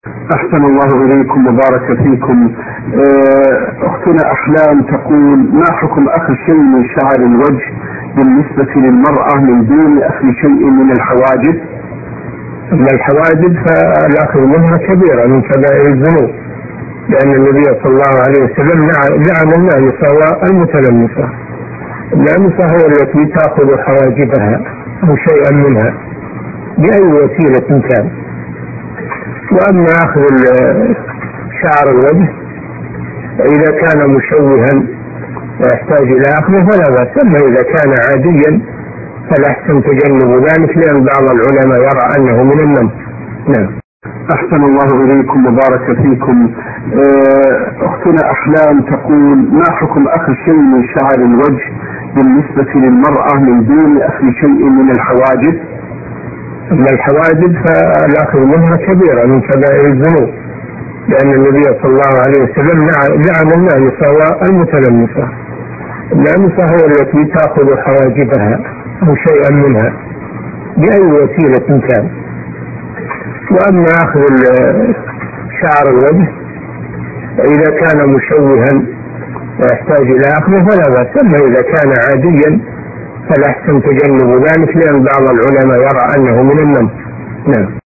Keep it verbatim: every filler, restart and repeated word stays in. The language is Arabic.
أحسن الله إليكم وبارك فيكم. أختنا أحلام تقول: ما حكم أخذ شيء من شعر الوجه بالنسبة للمرأة من دون أخذ شيء من الحواجب؟ أما الحواجب فالأخذ منها كبيرة من كبائر الذنوب، لأن النبي صلى الله عليه وسلم لعن النامصة والمتلمصة. النامصة هي التي تأخذ حواجبها أو شيئا منها بأي وسيلة كان. وأما أخذ شعر الوجه إذا كان مشوها ويحتاج إلى أخذه فلا بأس، أما إذا كان عاديا فالأحسن تجنب ذلك، لأن بعض العلماء يرى أنه من النمط. نعم. أحسن الله إليكم وبارك فيكم. أختنا أحلام تقول: ما حكم أخذ شيء من شعر الوجه بالنسبة للمرأة من دون أخذ شيء من الحواجب؟ أما الحواجب فالأخذ منها كبيرة من كبائر الذنوب، لأن النبي صلى الله عليه وسلم لعن النامصة والمتلمصة. النامصة هي التي تأخذ حواجبها أو شيئا منها بأي وسيلة كان. وأما أخذ شعر الوجه إذا كان مشوها ويحتاج إلى أخذه فلا بأس، أما إذا كان عاديا فالأحسن تجنب ذلك، لأن بعض العلماء يرى أنه من النمط. نعم.